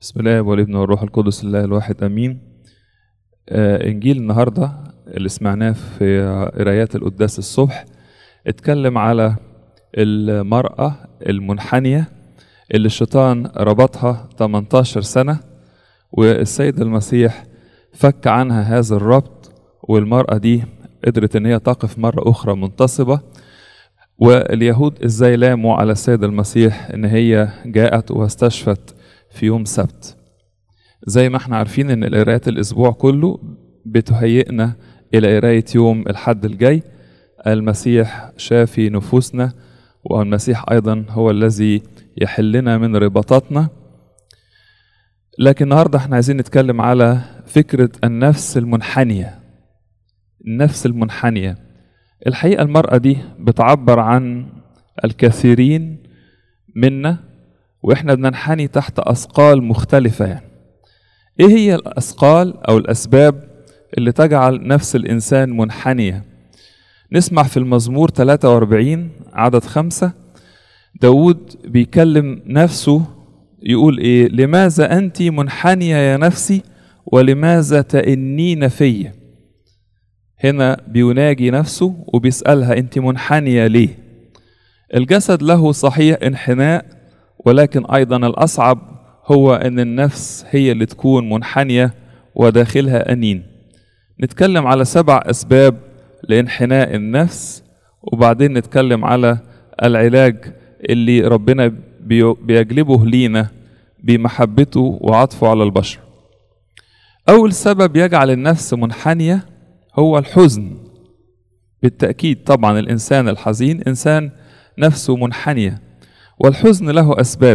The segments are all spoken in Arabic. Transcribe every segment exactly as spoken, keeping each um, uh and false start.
بسم الله والابن والروح القدس الله الواحد امين. آه انجيل النهارده اللي سمعناه في قرايات القداس الصبح اتكلم على المرأة المنحنية اللي الشيطان ربطها ثمانية عشر سنة، والسيد المسيح فك عنها هذا الربط، والمرأة دي قدرت ان هي تقف مرة اخرى منتصبة. واليهود ازاي لاموا على السيد المسيح ان هي جاءت واستشفت في يوم سبت. زي ما احنا عارفين ان قرايات الاسبوع كله بتهيئنا الى قراية يوم الحد الجاي. المسيح شافي نفوسنا، والمسيح ايضا هو الذي يحلنا من رباطاتنا. لكن النهارده احنا عايزين نتكلم على فكرة النفس المنحنية. النفس المنحنية الحقيقة المرأة دي بتعبر عن الكثيرين منا، واحنا بننحني تحت اثقال مختلفة. يعني ايه هي الاثقال او الاسباب اللي تجعل نفس الانسان منحنية؟ نسمع في المزمور ثلاثة وأربعين عدد خمسة داود بيكلم نفسه يقول ايه: لماذا انت منحنية يا نفسي ولماذا تئنين في؟ هنا بيناجي نفسه وبيسألها انت منحنية ليه؟ الجسد له صحيح انحناء، ولكن ايضا الاصعب هو ان النفس هي اللي تكون منحنية وداخلها انين. نتكلم على سبع اسباب لانحناء النفس، وبعدين نتكلم على العلاج اللي ربنا بيجلبه لينا بمحبته وعطفه على البشر. اول سبب يجعل النفس منحنية هو الحزن. بالتأكيد طبعا الانسان الحزين انسان نفسه منحنية، والحزن له اسباب.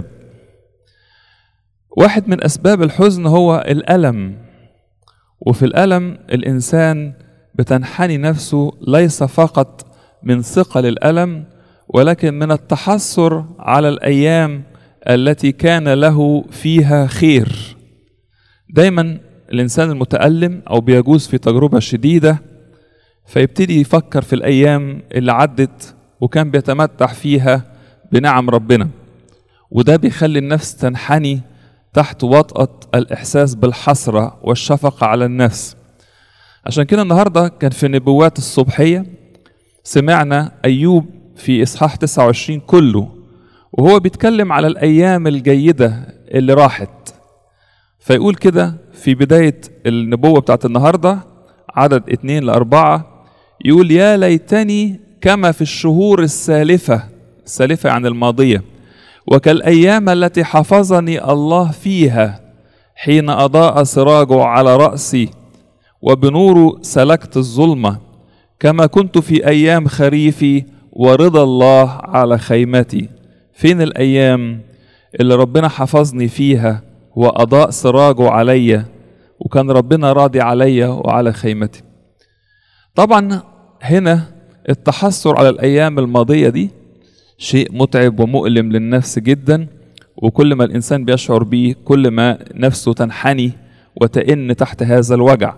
واحد من اسباب الحزن هو الالم، وفي الالم الانسان بتنحني نفسه ليس فقط من ثقل الالم، ولكن من التحسر على الايام التي كان له فيها خير. دايما الانسان المتألم او بيجوز في تجربة شديدة فيبتدي يفكر في الايام اللي عدت وكان بيتمتع فيها بنعم ربنا، وده بيخلي النفس تنحني تحت وطأة الإحساس بالحسرة والشفقة على النفس. عشان كده النهاردة كان في النبوات الصبحية سمعنا أيوب في إصحاح تسعة وعشرين كله وهو بيتكلم على الأيام الجيدة اللي راحت. فيقول كده في بداية النبوة بتاعت النهاردة عدد اتنين لأربعة، يقول: يا ليتني كما في الشهور السالفة، السالفة عن الماضية، وكالأيام التي حفظني الله فيها، حين أضاء سراجه على رأسي وبنوره سلكت الظلمة، كما كنت في أيام خريفي ورضا الله على خيمتي. فين الأيام اللي ربنا حفظني فيها وأضاء سراجه عليا وكان ربنا راضي عليا وعلى خيمتي؟ طبعا هنا التحسر على الأيام الماضية دي شيء متعب ومؤلم للنفس جدا، وكل ما الإنسان بيشعر بيه كل ما نفسه تنحني وتئن تحت هذا الوجع.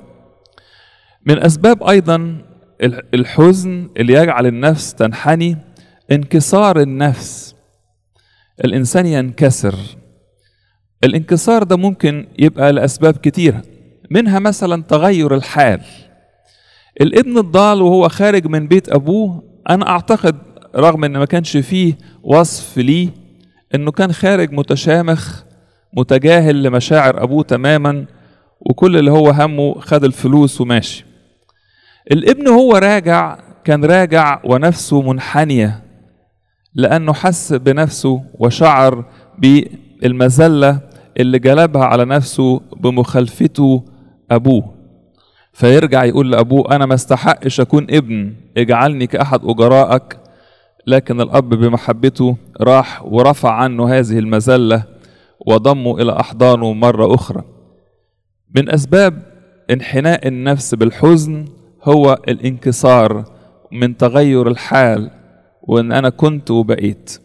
من أسباب أيضا الحزن اللي يجعل النفس تنحني انكسار النفس. الإنسان ينكسر. الانكسار ده ممكن يبقى لأسباب كتيرة، منها مثلا تغير الحال. الابن الضال وهو خارج من بيت أبوه، أنا أعتقد رغم أن ما كانش فيه وصف ليه أنه كان خارج متشامخ متجاهل لمشاعر أبوه تماما، وكل اللي هو همه خد الفلوس وماشي. الابن هو راجع كان راجع ونفسه منحنية، لأنه حس بنفسه وشعر بالمذلة اللي جلبها على نفسه بمخالفته أبوه. فيرجع يقول لأبوه: أنا ما استحقش أكون ابن، اجعلني كأحد أجرائك. لكن الأب بمحبته راح ورفع عنه هذه المذلة وضمه إلى أحضانه مرة أخرى. من أسباب انحناء النفس بالحزن هو الانكسار من تغير الحال، وأن أنا كنت وبقيت.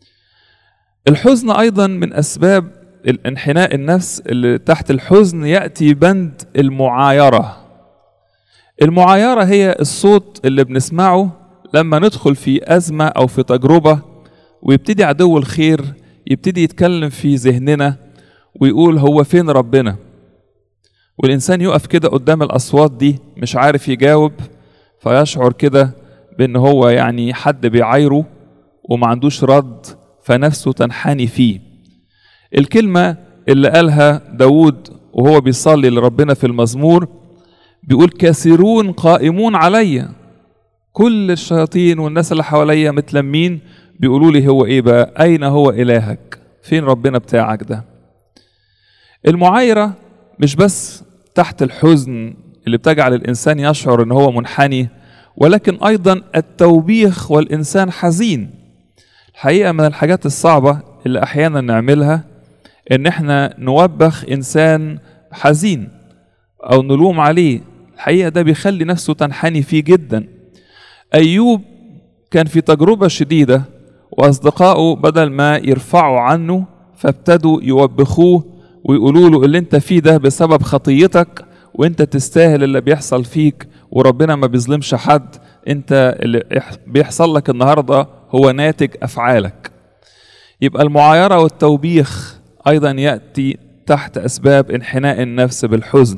الحزن أيضا من أسباب الانحناء النفس اللي تحت الحزن يأتي بند المعايرة. المعايرة هي الصوت اللي بنسمعه لما ندخل في أزمة أو في تجربة، ويبتدي عدو الخير يبتدي يتكلم في ذهننا ويقول هو فين ربنا؟ والإنسان يقف كده قدام الأصوات دي مش عارف يجاوب، فيشعر كده بأن هو يعني حد بيعايره وما عندوش رد، فنفسه تنحني فيه. الكلمة اللي قالها داود وهو بيصلي لربنا في المزمور بيقول كثيرون قائمون عليا، كل الشياطين والناس اللي حواليا متلمين بيقولوا لي هو ايه بقى؟ اين هو الهك؟ فين ربنا بتاعك ده؟ المعايرة مش بس تحت الحزن اللي بتجعل الانسان يشعر ان هو منحني، ولكن ايضا التوبيخ والانسان حزين. الحقيقة من الحاجات الصعبة اللي احيانا نعملها ان احنا نوبخ انسان حزين او نلوم عليه. الحقيقة ده بيخلي نفسه تنحني فيه جدا. ايوب كان في تجربة شديدة، واصدقائه بدل ما يرفعوا عنه فابتدوا يوبخوه ويقولوا له اللي انت فيه ده بسبب خطيتك، وانت تستاهل اللي بيحصل فيك، وربنا ما بيظلمش حد، انت اللي بيحصل لك النهاردة هو ناتج افعالك. يبقى المعايرة والتوبيخ ايضا يأتي تحت اسباب انحناء النفس بالحزن.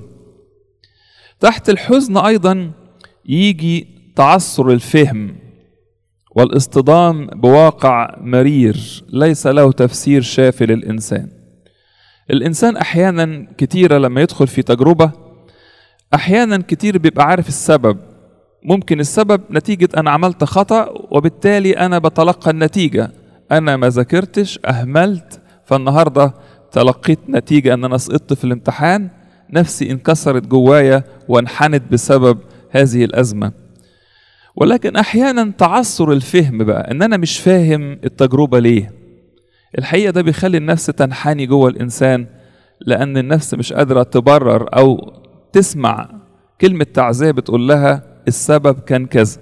تحت الحزن ايضا يجي تعثر الفهم والاصطدام بواقع مرير ليس له تفسير شافي للإنسان. الإنسان أحيانا كتيرة لما يدخل في تجربة أحيانا كتير بيبقى عارف السبب. ممكن السبب نتيجة أنا عملت خطأ وبالتالي أنا بتلقى النتيجة، أنا ما ذاكرتش أهملت فالنهاردة تلقيت نتيجة أن أنا سقطت في الامتحان، نفسي انكسرت جوايا وانحنت بسبب هذه الأزمة. ولكن أحيانا تعثر الفهم بقى أن أنا مش فاهم التجربة ليه. الحقيقة ده بيخلي النفس تنحني جوه الإنسان، لأن النفس مش قادرة تبرر أو تسمع كلمة تعزية بتقول لها السبب كان كذا.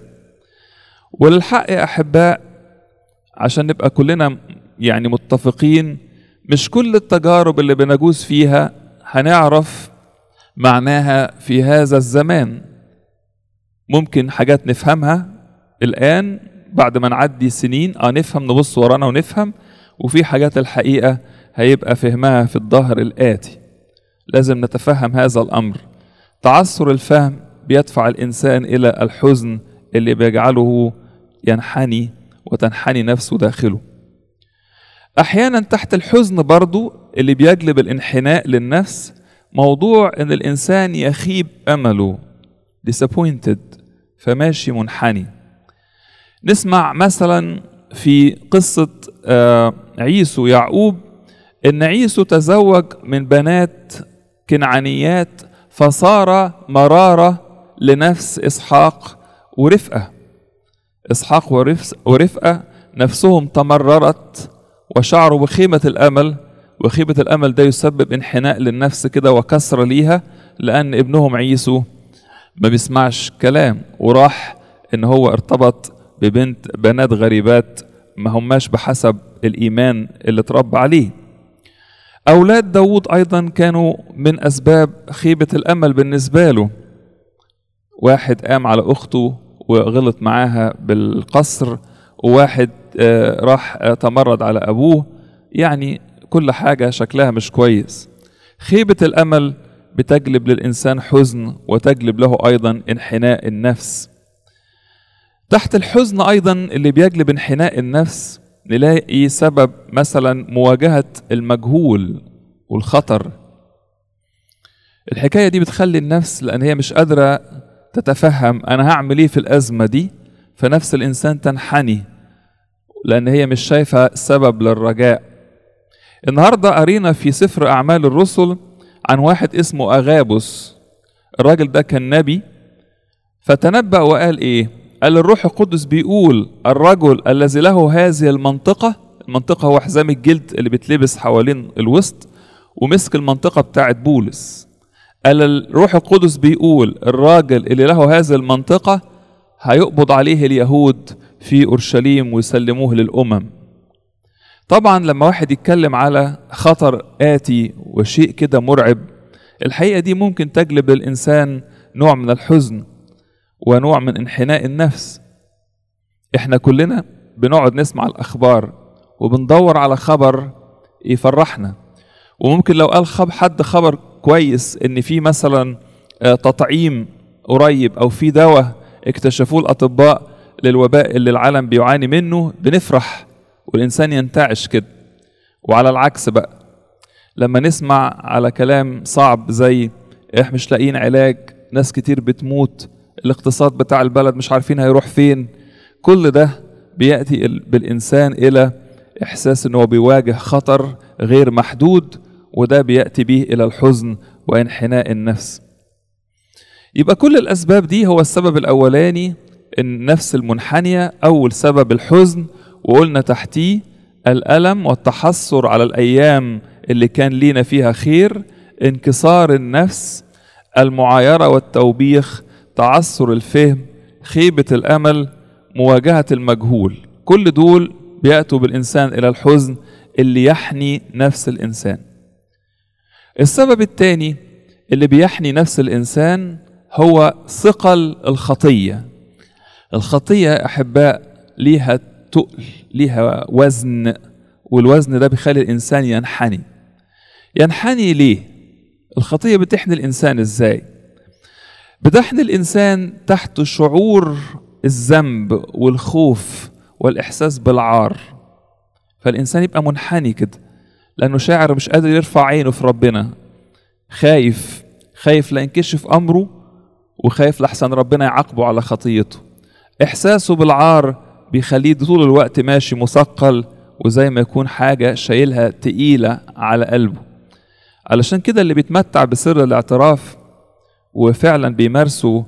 وللحق يا أحباء عشان نبقى كلنا يعني متفقين، مش كل التجارب اللي بنجوز فيها هنعرف معناها في هذا الزمان. ممكن حاجات نفهمها الآن بعد ما نعدي سنين اه نفهم، نبص ورانا ونفهم، وفي حاجات الحقيقة هيبقى فهمها في الظهر الآتي. لازم نتفهم هذا الأمر. تعثر الفهم بيدفع الإنسان إلى الحزن اللي بيجعله ينحني وتنحني نفسه داخله. أحيانا تحت الحزن برضو اللي بيجلب الانحناء للنفس موضوع إن الإنسان يخيب أمله disappointed، فماشي منحني. نسمع مثلا في قصة عيسو يعقوب إن عيسو تزوج من بنات كنعانيات فصار مرارة لنفس إسحاق ورفقة. إسحاق ورفقة نفسهم تمررت وشعروا بخيمة الأمل، وخيمة الأمل ده يسبب انحناء للنفس كده وكسر ليها، لأن ابنهم عيسو ما بيسمعش كلام وراح إن هو ارتبط ببنت بنات غريبات ما هماش بحسب الإيمان اللي تربى عليه. أولاد داود أيضا كانوا من أسباب خيبة الأمل بالنسبة له. واحد قام على أخته وغلط معاها بالقصر، وواحد راح تمرد على أبوه، يعني كل حاجة شكلها مش كويس. خيبة الأمل بتجلب للإنسان حزن وتجلب له أيضا انحناء النفس. تحت الحزن أيضا اللي بيجلب انحناء النفس نلاقي سبب مثلا مواجهة المجهول والخطر. الحكاية دي بتخلي النفس لأن هي مش قادرة تتفهم أنا هعمل إيه في الأزمة دي، فنفس الإنسان تنحني لأن هي مش شايفة سبب للرجاء. النهاردة قرينا في سفر أعمال الرسل عن واحد اسمه أغابوس. الراجل ده كان نبي، فتنبأ وقال إيه؟ قال الروح القدس بيقول الرجل الذي له هذه المنطقة، المنطقة هو حزام الجلد اللي بتلبس حوالين الوسط، ومسك المنطقة بتاعت بولس. قال الروح القدس بيقول الراجل اللي له هذه المنطقة هيقبض عليه اليهود في أورشليم ويسلموه للأمم. طبعا لما واحد يتكلم على خطر آتي وشيء كده مرعب، الحقيقة دي ممكن تجلب للإنسان نوع من الحزن ونوع من انحناء النفس. احنا كلنا بنقعد نسمع الأخبار وبندور على خبر يفرحنا، وممكن لو قال خب حد خبر كويس ان في مثلا تطعيم قريب او في دواء اكتشفوه الاطباء للوباء اللي العالم بيعاني منه، بنفرح والانسان ينتعش كده. وعلى العكس بقى لما نسمع على كلام صعب زي احنا مش لاقيين علاج، ناس كتير بتموت، الاقتصاد بتاع البلد مش عارفين هيروح فين، كل ده بيأتي بالإنسان إلى إحساس أنه بيواجه خطر غير محدود، وده بيأتي به إلى الحزن وانحناء النفس. يبقى كل الأسباب دي هو السبب الأولاني النفس المنحنية، أول سبب الحزن، وقلنا تحتيه الألم والتحسر على الأيام اللي كان لينا فيها خير، انكسار النفس، المعايرة والتوبيخ، تعثر الفهم، خيبة الأمل، مواجهة المجهول. كل دول بيأتوا بالإنسان إلى الحزن اللي يحني نفس الإنسان. السبب الثاني اللي بيحني نفس الإنسان هو ثقل الخطية. الخطية أحباء ليها تقل، ليها وزن، والوزن ده بيخلي الإنسان ينحني. ينحني ليه؟ الخطية بتحني الإنسان إزاي؟ بتحني الإنسان تحت شعور الذنب والخوف والإحساس بالعار، فالإنسان يبقى منحني كده لأنه شاعر مش قادر يرفع عينه في ربنا، خايف خايف لا ينكشف أمره، وخايف لحسن ربنا يعاقبه على خطيته. إحساسه بالعار بيخليه طول الوقت ماشي مثقل، وزي ما يكون حاجة شايلها تقيلة على قلبه. علشان كده اللي بيتمتع بسر الاعتراف وفعلا بيمارسه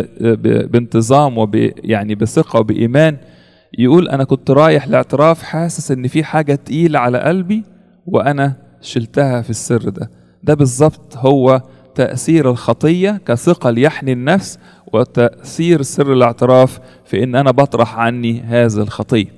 بانتظام وب يعني بثقة وبإيمان، يقول أنا كنت رايح الاعتراف حاسس إن في حاجة تقيلة على قلبي وأنا شلتها في السر ده. ده بالظبط هو تأثير الخطية كثقل يحني النفس، وتأثير سر الاعتراف في إن أنا بطرح عني هذا الخطية.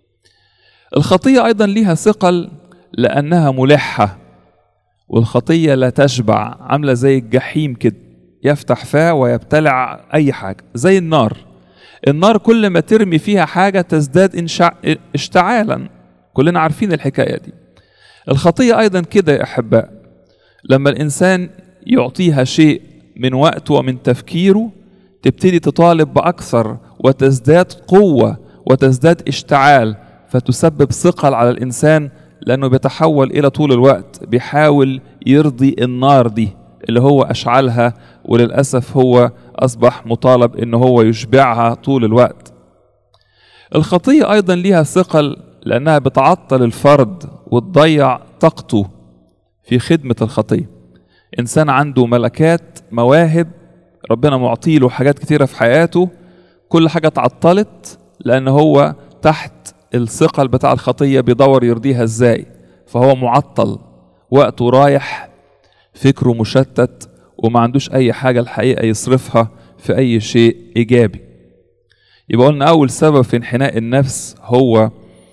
الخطية أيضا ليها ثقل لأنها ملحة، والخطية لا تشبع، عاملة زي الجحيم كده، يفتح فاه ويبتلع أي حاجة، زي النار. النار كل ما ترمي فيها حاجة تزداد انشع... اشتعالا، كلنا عارفين الحكاية دي. الخطية أيضا كده يا أحباء، لما الإنسان يعطيها شيء من وقته ومن تفكيره تبتدي تطالب بأكثر وتزداد قوة وتزداد اشتعال، فتسبب ثقل على الإنسان، لأنه بيتحول إلى طول الوقت بيحاول يرضي النار دي اللي هو أشعلها، وللأسف هو أصبح مطالب إنه هو يشبعها طول الوقت. الخطية أيضا ليها ثقل لأنها بتعطل الفرد وتضيع طاقته في خدمة الخطية. إنسان عنده ملكات، مواهب، ربنا معطيله حاجات كتيرة في حياته، كل حاجة تعطلت لأن هو تحت الثقل بتاع الخطية بيدور يرضيها إزاي، فهو معطل، وقته رايح، فكره مشتت، وما عندوش أي حاجة الحقيقة يصرفها في أي شيء إيجابي. يبقى قلنا أول سبب في انحناء النفس هو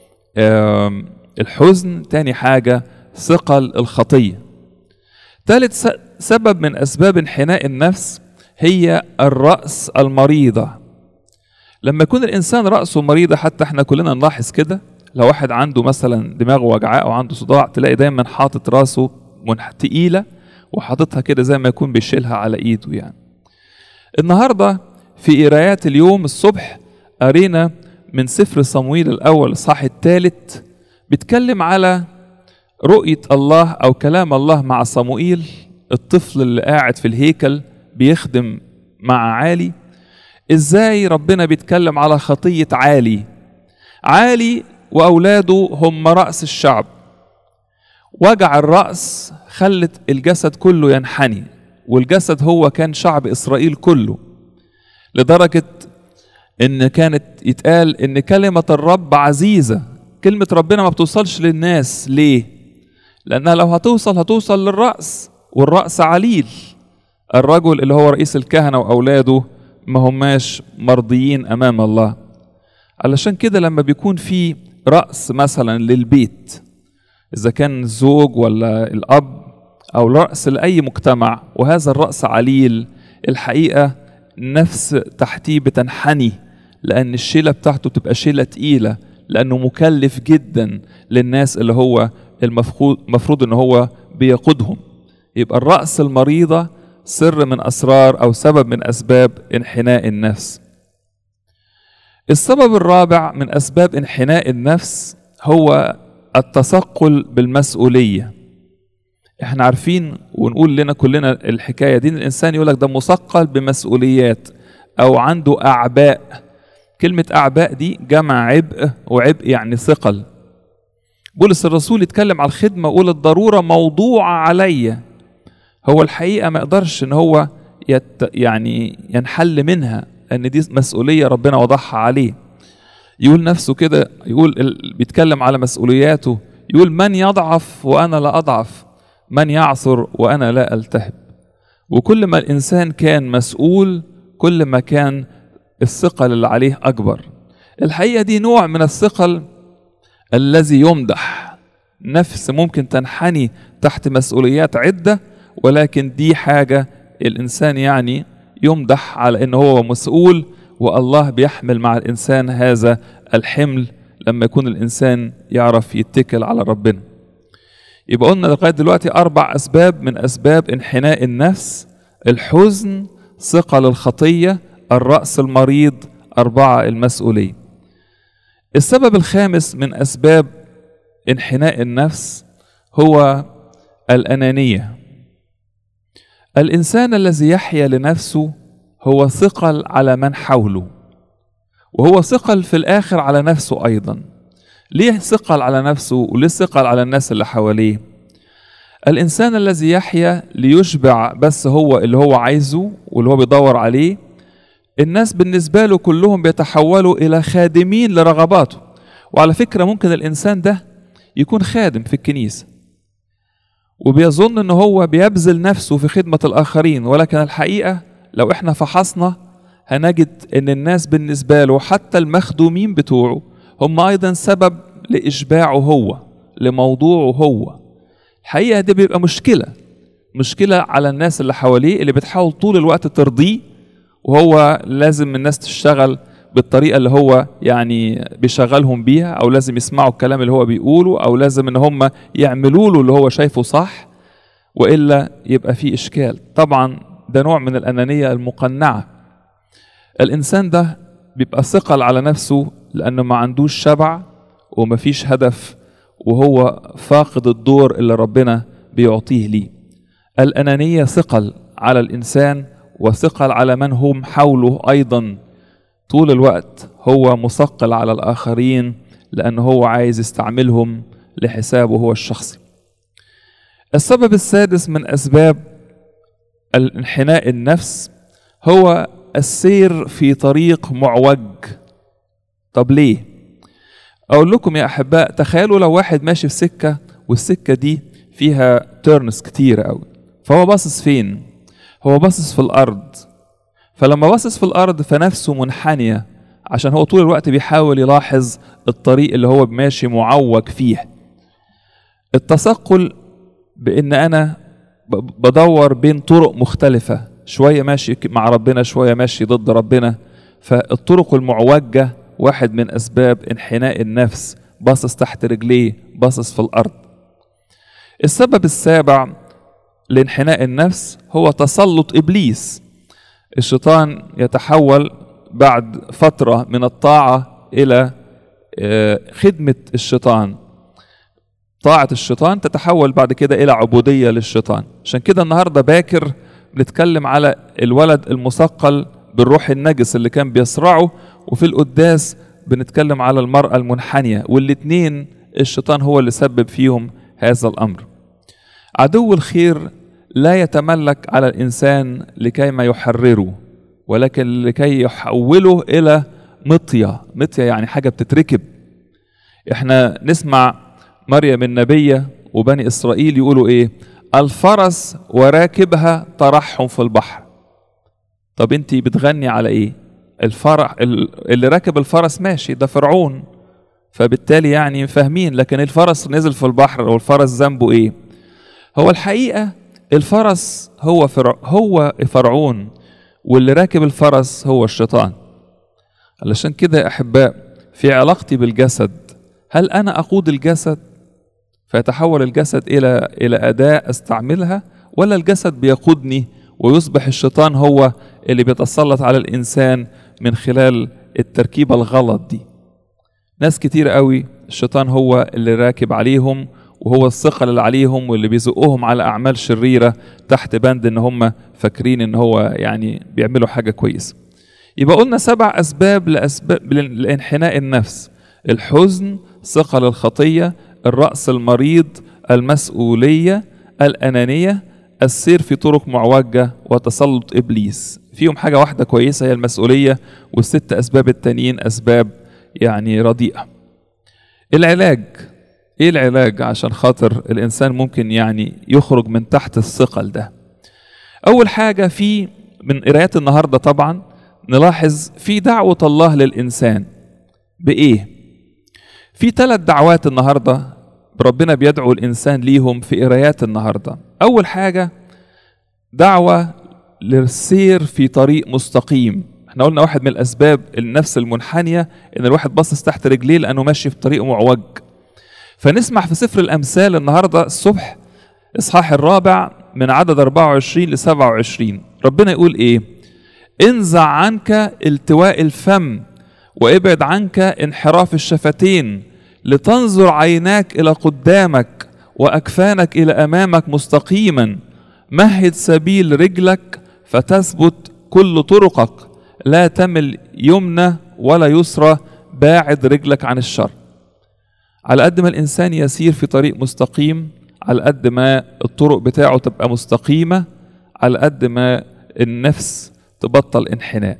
الحزن، تاني حاجة ثقل الخطية. ثالث سبب من أسباب انحناء النفس هي الرأس المريضة. لما يكون الإنسان رأسه مريضة، حتى احنا كلنا نلاحظ كده، لو واحد عنده مثلا دماغه وجعاء أو عنده صداع تلاقي دايما حاطط رأسه تقيلة وحاططها كده زي ما يكون بيشيلها على إيده. يعني النهاردة في قرايات اليوم الصبح قرينا من سفر صموئيل الأول الإصحاح الثالث، بيتكلم على رؤية الله أو كلام الله مع صموئيل الطفل اللي قاعد في الهيكل بيخدم مع عالي. إزاي ربنا بيتكلم على خطية عالي. عالي وأولاده هم رأس الشعب، وجع الرأس خلت الجسد كله ينحني، والجسد هو كان شعب إسرائيل كله، لدرجة إن كانت يتقال إن كلمة الرب عزيزة. كلمة ربنا ما بتوصلش للناس. ليه؟ لأنها لو هتوصل هتوصل للرأس، والرأس عليل. الرجل اللي هو رئيس الكهنة وأولاده ما هماش مرضيين أمام الله. علشان كده لما بيكون في رأس مثلا للبيت، إذا كان الزوج ولا الأب أو رأس لأي مجتمع، وهذا الرأس عليل، الحقيقة نفس تحتيه بتنحني، لأن الشيلة بتاعته تبقى شيلة تقيلة، لأنه مكلف جدا للناس اللي هو المفروض إن هو بيقودهم. يبقى الرأس المريضة سر من أسرار أو سبب من أسباب انحناء النفس. السبب الرابع من أسباب انحناء النفس هو التثقل بالمسؤولية. احنا عارفين ونقول لنا كلنا الحكاية دي، الإنسان يقول لك ده مثقل بمسؤوليات أو عنده أعباء. كلمة أعباء دي جمع عبء، وعبء يعني ثقل. بولس الرسول يتكلم على الخدمة ويقول الضرورة موضوعة عليا. هو الحقيقة ما يقدرش ان هو يت يعني ينحل منها، ان دي مسؤولية ربنا وضعها عليه. يقول نفسه كده، يقول بيتكلم على مسؤولياته، يقول من يضعف وأنا لا أضعف، من يعثر وأنا لا ألتهب. وكل ما الإنسان كان مسؤول كل ما كان الثقل اللي عليه أكبر. الحقيقة دي نوع من الثقل الذي يمدح. نفس ممكن تنحني تحت مسؤوليات عدة، ولكن دي حاجة الإنسان يعني يمدح على أنه هو مسؤول، والله بيحمل مع الإنسان هذا الحمل لما يكون الإنسان يعرف يتكل على ربنا. يبقى قلنا لغاية دلوقتي أربع أسباب من أسباب انحناء النفس: الحزن، ثقل الخطية، الرأس المريض، أربعة المسؤولية. السبب الخامس من أسباب انحناء النفس هو الأنانية. الإنسان الذي يحيا لنفسه هو ثقل على من حوله، وهو ثقل في الآخر على نفسه أيضا. ليه ثقل على نفسه وليه ثقل على الناس اللي حواليه؟ الإنسان الذي يحيا ليشبع بس هو اللي هو عايزه واللي هو بيدور عليه، الناس بالنسبة له كلهم بيتحولوا إلى خادمين لرغباته. وعلى فكرة ممكن الإنسان ده يكون خادم في الكنيسة وبيظن أنه هو بيبذل نفسه في خدمة الآخرين، ولكن الحقيقة لو إحنا فحصنا هنجد أن الناس بالنسبة له حتى المخدومين بتوعه هم أيضا سبب لإشباعه هو، لموضوعه هو. الحقيقة دي بيبقى مشكلة مشكلة على الناس اللي حواليه اللي بتحاول طول الوقت ترضيه، وهو لازم الناس تشتغل بالطريقة اللي هو يعني بيشغلهم بيها، أو لازم يسمعوا الكلام اللي هو بيقوله، أو لازم إن هم يعملوا له اللي هو شايفه صح، وإلا يبقى فيه إشكال. طبعا ده نوع من الأنانية المقنعة. الإنسان ده بيبقى ثقل على نفسه لأنه ما عندوش شبع وما فيش هدف، وهو فاقد الدور اللي ربنا بيعطيه ليه. الأنانية ثقل على الإنسان وثقل على من هم حوله أيضا. طول الوقت هو مثقل على الآخرين لأنه هو عايز يستعملهم لحسابه هو الشخصي. السبب السادس من أسباب الانحناء النفس هو السير في طريق معوج. طب ليه؟ أقول لكم يا أحباء، تخيلوا لو واحد ماشي في سكة والسكة دي فيها تيرنز كتير أوي، فهو باصص فين؟ هو باصص في الأرض. فلما باصص في الأرض فنفسه منحنية، عشان هو طول الوقت بيحاول يلاحظ الطريق اللي هو ماشي معوج فيه. التثقل بإن أنا بدور بين طرق مختلفة، شوية ماشي مع ربنا شوية ماشي ضد ربنا، فالطرق المعوجة واحد من أسباب انحناء النفس. باصص تحت رجليه، باصص في الأرض. السبب السابع لانحناء النفس هو تسلط إبليس. الشيطان يتحول بعد فترة من الطاعة إلى خدمة الشيطان. طاعة الشيطان تتحول بعد كده إلى عبودية للشيطان. عشان كده النهاردة باكر بنتكلم على الولد المثقل بالروح النجس اللي كان بيصرعه، وفي القداس بنتكلم على المرأة المنحنية، والاتنين الشيطان هو اللي سبب فيهم هذا الأمر. عدو الخير لا يتملك على الإنسان لكي ما يحرره، ولكن لكي يحوله إلى مطية. مطية يعني حاجة بتتركب. احنا نسمع مريم النبية وبني إسرائيل يقولوا إيه؟ الفرس وراكبها ترحم في البحر. طب انتي بتغني على إيه؟ الفرح اللي راكب الفرس ماشي ده فرعون، فبالتالي يعني فاهمين، لكن الفرس نزل في البحر والفرس ذنبه إيه؟ هو الحقيقة الفرس هو فرع هو فرعون، واللي راكب الفرس هو الشيطان. علشان كده يا أحباء في علاقتي بالجسد، هل أنا أقود الجسد فيتحول الجسد إلى إلى أداة أستعملها، ولا الجسد بيقودني ويصبح الشيطان هو اللي بيتسلط على الإنسان من خلال التركيبة الغلط دي. ناس كتير قوي الشيطان هو اللي راكب عليهم، وهو الثقل اللي عليهم، واللي بيزقهم على أعمال شريرة تحت بند إن هم فاكرين إن هو يعني بيعملوا حاجة كويسة. يبقى قلنا سبع أسباب لأسباب لانحناء النفس: الحزن، ثقل الخطية، الرأس المريض، المسؤولية، الأنانية، السير في طرق معوجة، وتسلط إبليس. فيهم حاجة واحدة كويسة هي المسؤولية، والست أسباب التانيين أسباب يعني رديئة. العلاج إيه؟ العلاج عشان خاطر الإنسان ممكن يعني يخرج من تحت الثقل ده. أول حاجة في من قرايات النهاردة طبعا نلاحظ في دعوة الله للإنسان بإيه؟ في ثلاث دعوات النهاردة ربنا بيدعو الإنسان ليهم في قرايات النهاردة. أول حاجة دعوة للسير في طريق مستقيم. احنا قلنا واحد من الأسباب النفس المنحنية إن الواحد باصص تحت رجليه لأنه ماشي في طريق معوج. فنسمع في سفر الأمثال النهاردة الصبح إصحاح الرابع من عدد أربعة وعشرين ل سبعة وعشرين، ربنا يقول إيه؟ انزع عنك التواء الفم، وابعد عنك انحراف الشفتين، لتنظر عيناك إلى قدامك وأكفانك إلى أمامك مستقيما. مهد سبيل رجلك فتثبت كل طرقك، لا تمل يمنى ولا يسرى، باعد رجلك عن الشر. على قد ما الإنسان يسير في طريق مستقيم، على قد ما الطرق بتاعه تبقى مستقيمة، على قد ما النفس تبطل انحناء.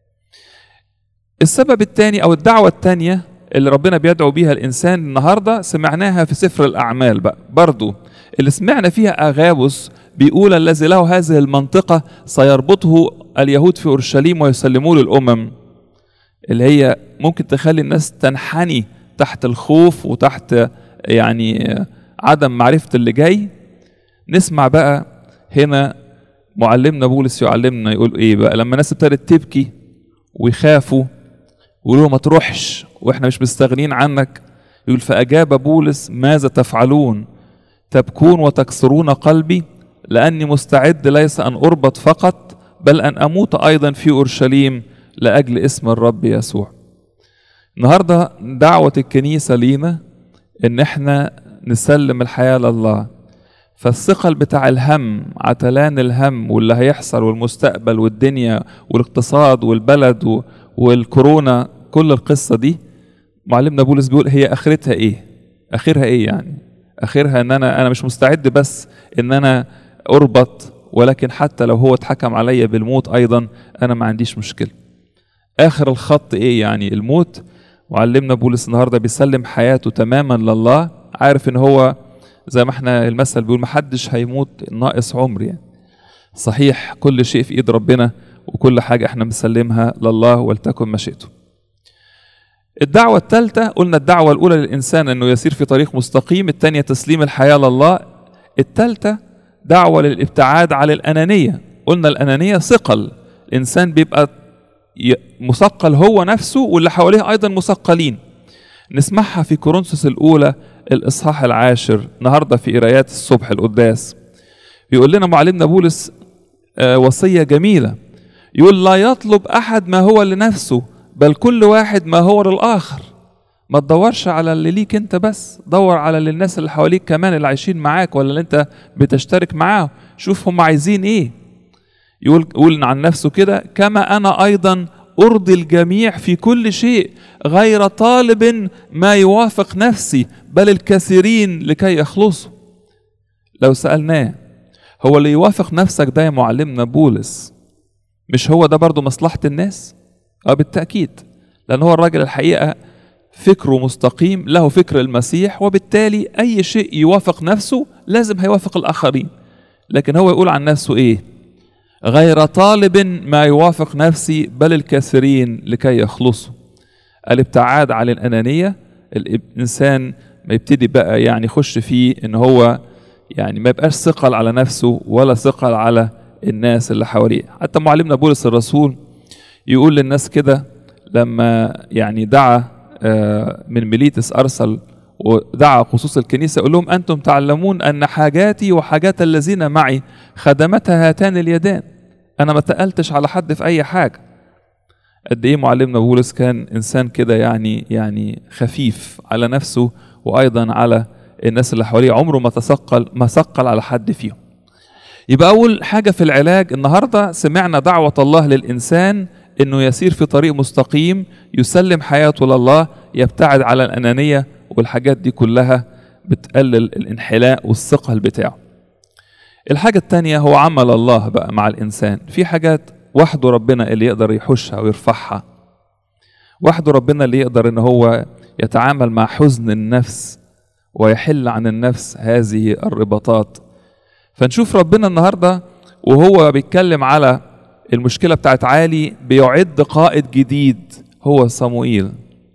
السبب الثاني أو الدعوة الثانية اللي ربنا بيدعو بيها الإنسان النهاردة سمعناها في سفر الأعمال بقى برضو، اللي سمعنا فيها أغابوس بيقول: الذي له هذه المنطقة سيربطه اليهود في أورشليم ويسلموه للأمم، اللي هي ممكن تخلي الناس تنحني تحت الخوف وتحت يعني عدم معرفة اللي جاي. نسمع بقى هنا معلمنا بولس يعلمنا يقول ايه بقى لما الناس ابتدت تبكي ويخافوا ويقولوا ما تروحش واحنا مش مستغنين عنك. يقول: فأجاب بولس: ماذا تفعلون؟ تبكون وتكسرون قلبي، لأني مستعد ليس أن أربط فقط بل أن أموت أيضا في أورشليم لأجل اسم الرب يسوع. النهاردة دعوة الكنيسة لينا إن احنا نسلم الحياة لله. فالثقل بتاع الهم، عتلان الهم واللي هيحصل والمستقبل والدنيا والاقتصاد والبلد والكورونا، كل القصة دي معلمنا بولس بيقول هي آخرتها إيه؟ آخرها إيه يعني؟ آخرها إن أنا أنا مش مستعد بس إن أنا أربط، ولكن حتى لو هو اتحكم عليا بالموت أيضا أنا ما عنديش مشكلة. آخر الخط إيه يعني؟ الموت. معلمنا بولس النهاردة بيسلم حياته تماما لله، عارف إن هو زي ما احنا المثل بيقول: محدش هيموت ناقص عمر. يعني صحيح كل شيء في ايد ربنا وكل حاجة احنا مسلمها لله ولتكن مشيئته. الدعوة الثالثة قلنا الدعوة الأولى للإنسان أنه يسير في طريق مستقيم، الثانية تسليم الحياة لله، الثالثة دعوة للابتعاد عن الأنانية. قلنا الأنانية ثقل، الإنسان بيبقى مثقل هو نفسه واللي حواليه أيضا مثقلين. نسمعها في كورنثوس الأولى الإصحاح العاشر النهاردة في قرايات الصبح القداس. يقول لنا معلمنا بولس وصية جميلة، يقول: لا يطلب أحد ما هو لنفسه بل كل واحد ما هو للآخر. ما تدورش على اللي ليك انت بس، دور على اللي الناس اللي حواليك كمان اللي عايشين معاك ولا اللي انت بتشترك معاه، شوف هم عايزين ايه. يقول يقول عن نفسه كده: كما أنا أيضا أرضي الجميع في كل شيء، غير طالب ما يوافق نفسي بل الكثيرين لكي يخلصوا. لو سألناه هو اللي يوافق نفسك ده يا معلمنا بولس مش هو ده برضو مصلحة الناس؟ اه بالتأكيد، لأن هو الراجل الحقيقة فكره مستقيم، له فكر المسيح، وبالتالي أي شيء يوافق نفسه لازم هيوافق الآخرين. لكن هو يقول عن نفسه إيه؟ غير طالب ما يوافق نفسي بل الكثيرين لكي يخلصوا. الابتعاد عن الأنانية، الإنسان ما يبتدي بقى يعني يخش فيه إن هو يعني ما يبقاش ثقل على نفسه ولا ثقل على الناس اللي حواليه. حتى معلمنا بولس الرسول يقول للناس كده لما يعني دعا من ميليتس أرسل ودعا خصوص الكنيسة يقول لهم أنتم تعلمون أن حاجاتي وحاجات الذين معي خدمتها هاتان اليدان. أنا ما تقلتش على حد في أي حاجة. قد إيه معلمنا بولس كان إنسان كده يعني يعني خفيف على نفسه وأيضا على الناس اللي حواليه، عمره ما تثقل ما ثقل على حد فيهم. يبقى أول حاجة في العلاج النهاردة سمعنا دعوة الله للإنسان إنه يسير في طريق مستقيم، يسلم حياته لله، يبتعد على الأنانية، والحاجات دي كلها بتقلل الانحلاء والثقل بتاعه. الحاجة التانية هو عمل الله بقى مع الإنسان. في حاجات وحده ربنا اللي يقدر يحوشها ويرفعها، وحده ربنا اللي يقدر إن هو يتعامل مع حزن النفس ويحل عن النفس هذه الرباطات. فنشوف ربنا النهاردة وهو بيتكلم على المشكلة بتاعت عالي بيعد قائد جديد هو صموئيل.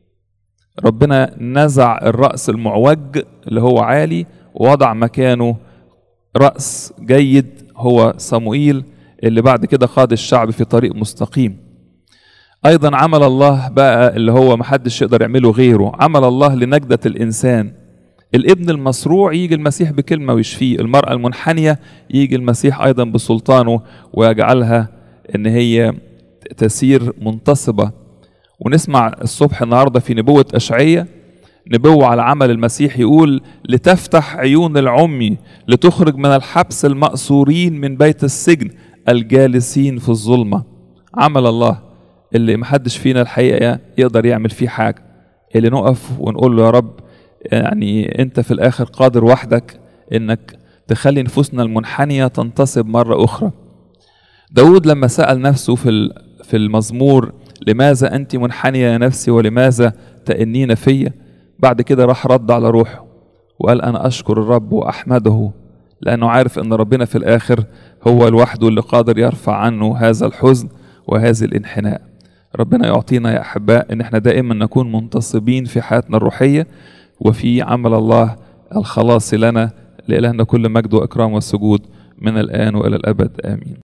ربنا نزع الرأس المعوج اللي هو عالي ووضع مكانه رأس جيد هو صموئيل اللي بعد كده قاد الشعب في طريق مستقيم. أيضا عمل الله بقى اللي هو محدش يقدر يعمله غيره، عمل الله لنجدة الإنسان. الابن المصروع يجي المسيح بكلمة ويشفيه، المرأة المنحنية يجي المسيح أيضا بسلطانه ويجعلها إن هي تسير منتصبة. ونسمع الصبح النهاردة في نبوة أشعية نبوة على عمل المسيح، يقول لتفتح عيون العمي، لتخرج من الحبس المأسورين من بيت السجن، الجالسين في الظلمة. عمل الله اللي محدش فينا الحقيقة يقدر يعمل فيه حاجة، اللي نقف ونقول له يا رب يعني أنت في الآخر قادر وحدك إنك تخلي نفوسنا المنحنية تنتصب مرة أخرى. داود لما سأل نفسه في في المزمور لماذا أنت منحنية يا نفسي ولماذا تأنين فيا، بعد كده راح رد على روحه وقال أنا أشكر الرب وأحمده، لأنه عارف أن ربنا في الآخر هو لوحده اللي قادر يرفع عنه هذا الحزن وهذا الانحناء. ربنا يعطينا يا أحباء أن احنا دائما نكون منتصبين في حياتنا الروحية وفي عمل الله الخلاص لنا. لإلهنا كل مجد وإكرام والسجود من الآن وإلى الأبد آمين.